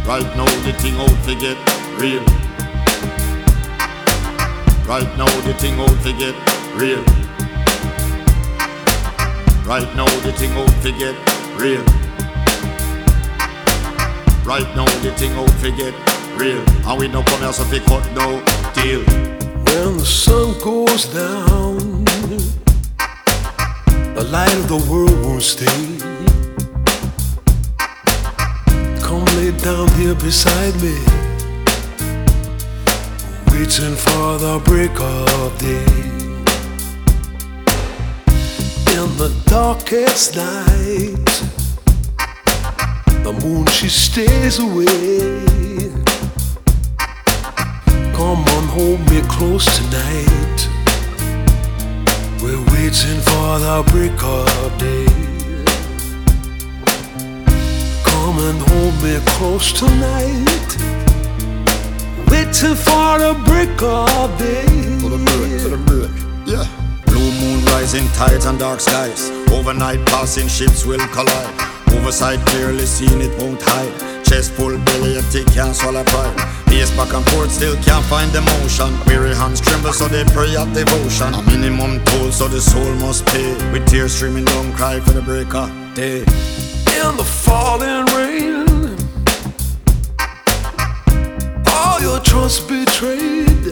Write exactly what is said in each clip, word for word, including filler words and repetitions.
Right now the thing out to get real. Right now the thing out to get real. Right now the thing out to get real. Right now the thing out to get real. And we no come here so fi cut no deal. When the sun goes down, the light of the world won't stay. Come lay down here beside me, waiting for the break of day. In the darkest night, the moon she stays away. Come on, hold me close tonight. We're waiting for the break of day. Come and hold me close tonight. Waiting for the break of day. To the break, to the break, yeah. Blue moon rising, tides and dark skies. Overnight passing ships will collide. Oversight clearly seen, it won't hide. Chest full, belly empty, can't swallow pride. Pace back and forth, still can't find the motion. Weary hands tremble, so they pray at devotion. A minimum toll, so the soul must pay. With tears streaming down, cry for the break of day. In the falling rain, all your trust betrayed.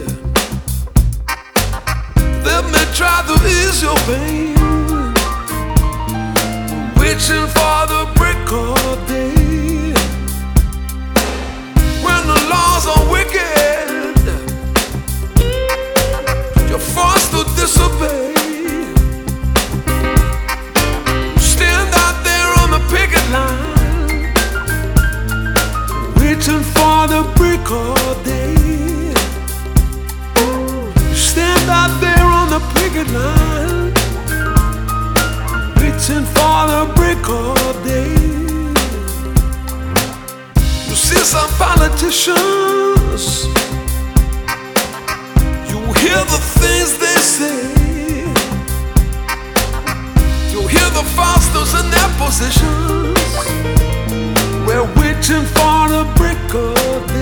Let me try to ease your pain. Waiting for the break of day. When the laws are wicked, you're forced to disobey. Stand out there on the picket line, waiting for the break of day. Stand out there on the picket line, waiting for the break of day. You see some politicians, you hear the things they say. You hear the fosters in their positions. We're waiting for the break of day.